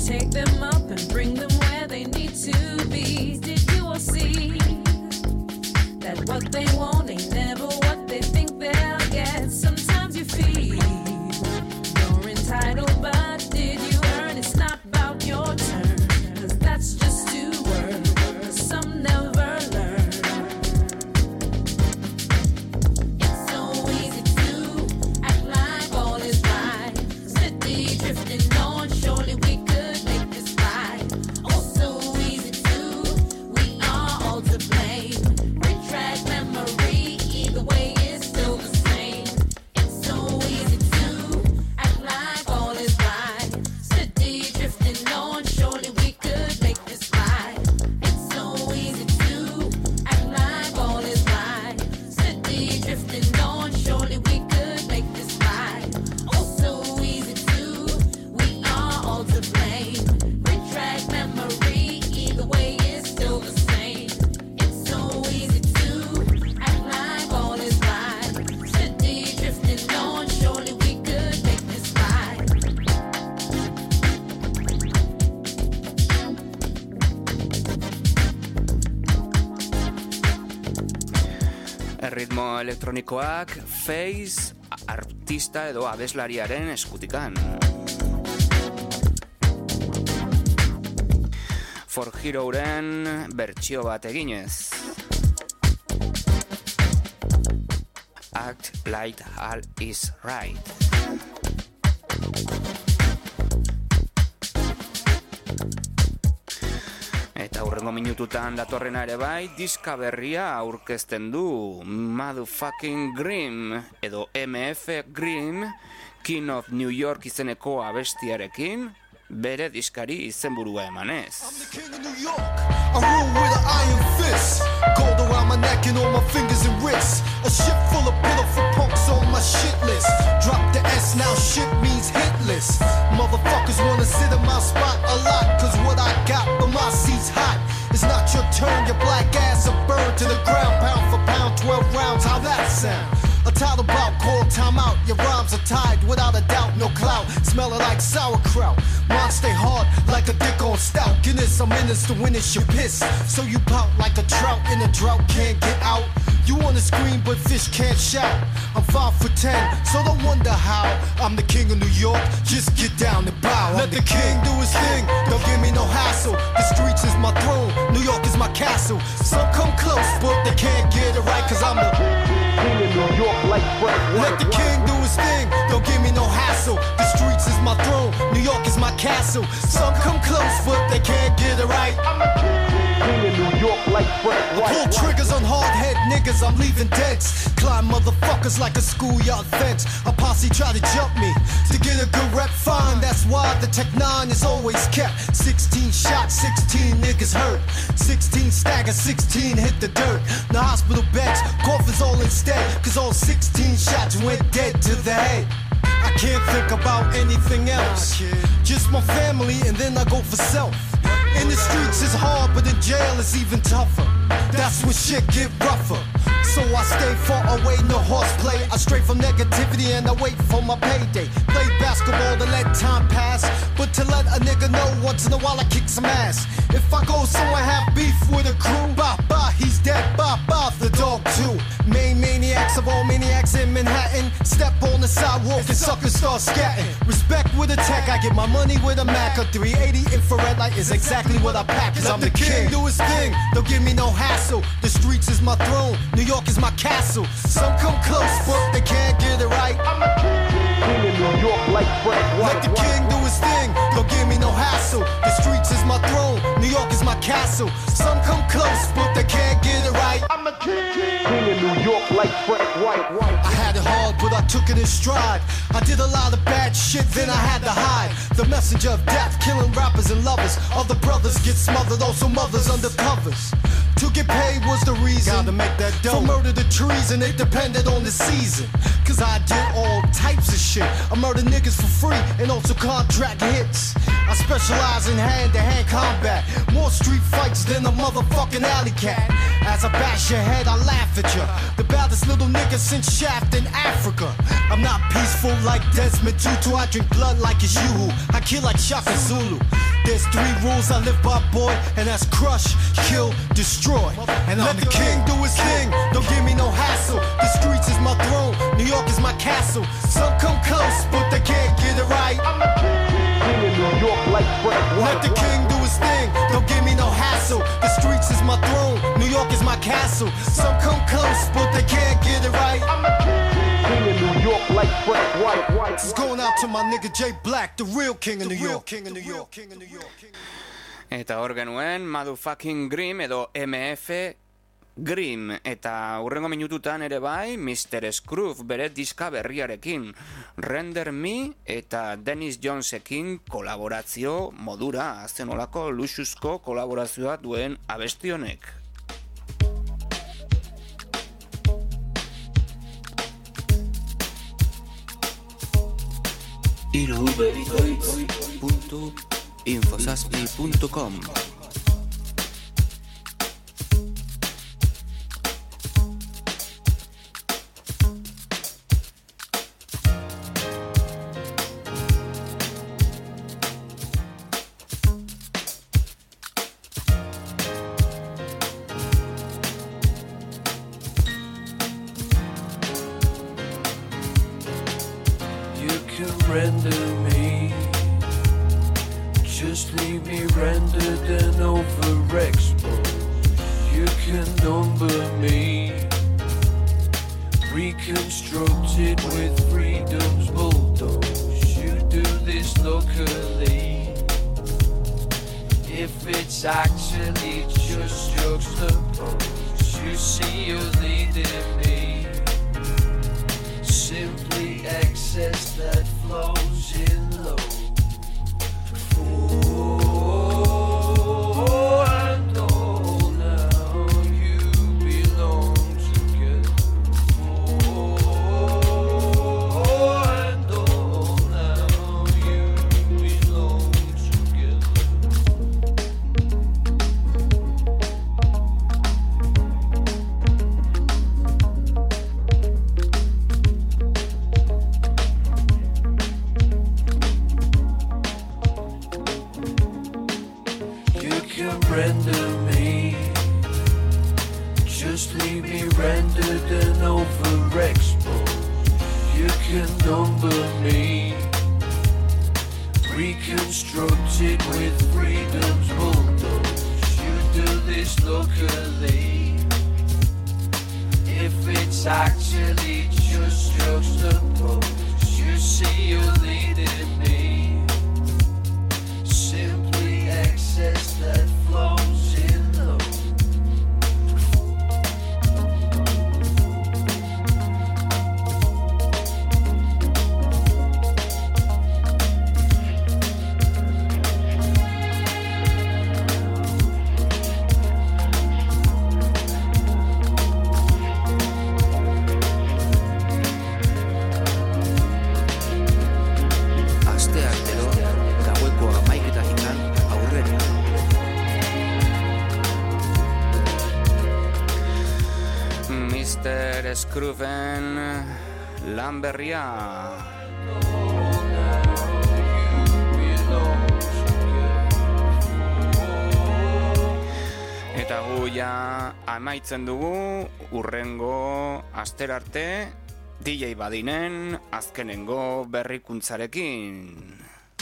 take them up and bring them where they need to be. Did you all see that what they want ain't never what they think they'll get? Sometimes you feel you're entitled, but did you earn? It's not about your turn, 'cause that's just two words some never learn. It's so easy to act like all is right, steady drifting on, surely we could make this right. Oh, so easy to, we are all to blame. Retract memory, either way it's still the same. It's so easy to act like all is right, steady drifting on, surely we could make this right. It's so easy to act like all is right, steady drifting on, surely we could make this right. Oh, so easy to, we are all to blame. Retract memory, either way it's still the same. It's so easy to act like all is right, steady drifting on, surely we could make this right. Erritmo elektronikoak Face artista edo abeslariaren eskutikan. For Heroren bertsio bat eginez. Act like all is right. Eta hurrengo minututan datorrena ere bai, diska berria aurkezten du Motherfucking Grimm edo M F Grimm, King of New York izeneko abestiarekin, bere diskari izenburua emanez. I rule with an iron fist, gold around my neck and all my fingers and wrists. A ship full of pitiful punks on my shit list. Drop the S, now shit means hitless. Motherfuckers wanna sit in my spot a lot, 'cause what I got but my seat's hot. It's not your turn, your black ass will burn to the ground. Pound for pound, twelve rounds, how that sound? A title bout called time out. Your rhymes are tied without a doubt, no clout. Smelling like sauerkraut. Mine stay hard like a dick on stout. Guinness, I'm in this to win this, you piss. So you pout like a trout in a drought, can't get out. You wanna scream but fish can't shout. I'm five foot ten, so don't wonder how. I'm the king of New York, just get down and bow. Let the king do his thing, don't give me no hassle. The streets is my throne, New York is my castle. Some come close but they can't get it right, 'cause I'm the king of New York like Fred White. Let the king do his thing, don't give me no hassle. The streets is my throne, New York is my castle. Some come close but they can't get it right. I'm the king of New York like Fred White. I pull triggers on hard head niggas, I'm leaving dents. Climb motherfuckers like a schoolyard fence. A posse try to jump me to get a good rep, fine. That's why the Tech nine is always kept. Sixteen shots, sixteen niggas hurt. Sixteen stagger, sixteen hit the dirt. The hospital beds, coffins all instead, 'cause all sixteen shots went dead to the head. I can't think about anything else, just my family and then I go for self. In the streets it's hard, but in jail it's even tougher. That's when shit get rougher. So I stay far away, no horseplay. I stray from negativity and I wait for my payday. Play basketball to let time pass, but to let a nigga know once in a while I kick some ass. If I go somewhere have beef with a crew, bah bah, he's dead, bah bah, the dog too. Main maniacs of all maniacs in Manhattan. Step on the sidewalk and suckers start scatting. Respect with a tech, I get my money with a Mac. A three eighty infrared light is exactly what I pack, 'cause I'm the king. Do his thing, don't give me no hassle. The streets is my throne, New York is my castle. Some come close, but they can't get it right. I'm the king of New York like Fred White. Let the king do his thing, don't give me no hassle. The streets is my throne, New York is my castle. Some come close, but they can't get it right. I'm the king, king of New York like Fred White. I had it hard, but I took it in stride. I did a lot of bad shit, then I had to hide. The messenger of death, killing rappers and lovers. Other brothers get smothered, also mothers under covers. To get paid was the reason. Gotta make that dough. For murder the treason, it depended on the season. 'Cause I did all types of shit. I murdered niggas for free and also contract hits. I specialize in hand-to-hand combat. More street fights than a motherfucking alley cat. As I bash your head, I laugh at ya. The baddest little nigga since Shaft in Africa. I'm not peaceful like Desmond Tutu. I drink blood like it's you. I kill like Shaka Zulu. three rules I live by, boy, and that's crush, kill, destroy. And let the king do his thing, don't give me no hassle. The streets is my throne, New York is my castle. Some come close, but they can't get it right. I'm the king in New York like Fred White. Let the king do his thing, don't give me no hassle. The streets is my throne, New York is my castle. Some come close, but they can't get it right. I'm the king in New York like Fred White. This is going out to my nigga Jay Black, the real king of New York. King of New York, king of New York. Eta hor genuen Motherfucking Grimm edo M F Grimm, eta hurrengo minututan ere bai mister Scrooge bere diska berriarekin Render Me eta Dennis Jonesekin kolaborazio modura, azten olako luxuzko kolaborazioa duen abesti honek. irubericoits punto infosaspi punto com. Scrooven lan berria. Eta gu ja amaitzen dugu urrengo asterarte D J Badinen azkenengo berrikuntzarekin.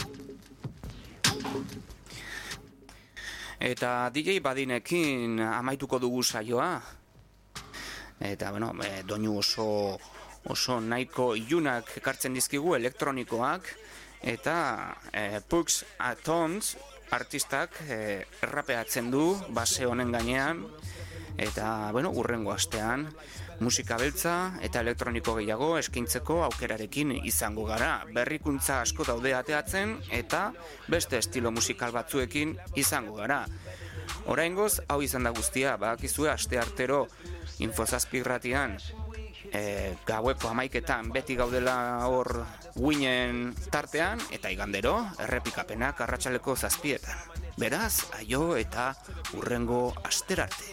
Eta D J Badinekin amaituko dugu saioa. Eta, bueno, e, doinu oso, oso nahiko ilunak ekartzen dizkigu elektronikoak, eta e, Pugs Atoms artistak e, rapeatzen du base honen gainean, eta, bueno, urrengo astean musika beltza eta elektroniko gehiago eskaintzeko aukerarekin izango gara. Berrikuntza asko daude ateatzen, eta beste estilo musikal batzuekin izango gara. Oraingoz, hau izan da guztia, badakizue asteartero Infosazpi irratian e, gaueko hamaiketan beti gaudela hor guinen tartean, eta igandero errepikapenak arratsaleko zazpietan. Beraz, aio eta urrengo asterarte.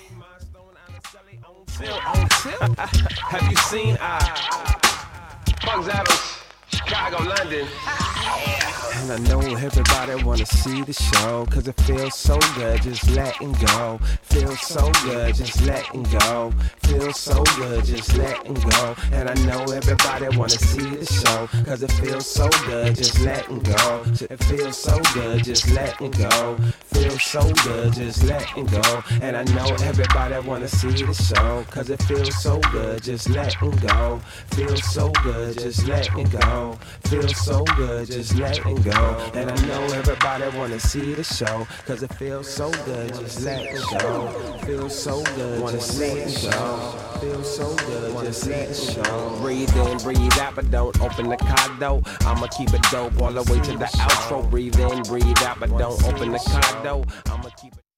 Have you seen uh, Bugs Adams, Chicago, London? And I know everybody wanna see the show, cause it feels so good just letting go. Feels so good just letting go. Feels so good just letting go. And I know everybody wanna see the show, cause it feels so good just letting go. It feels so good just letting go. Feels so good just letting go. And I know everybody wanna see the show, cause it feels so good just letting go. Feels so good just letting go. Feels so good just letting go. And I know everybody wanna see the show, cause it feels so good just letting go. Feels so good wanna see the show. Feels so good wanna see the show. Breathe in, breathe out, but don't open the car door. I'ma keep it dope all the way to the outro. Breathe in, breathe out, but don't open the car door. I'ma keep it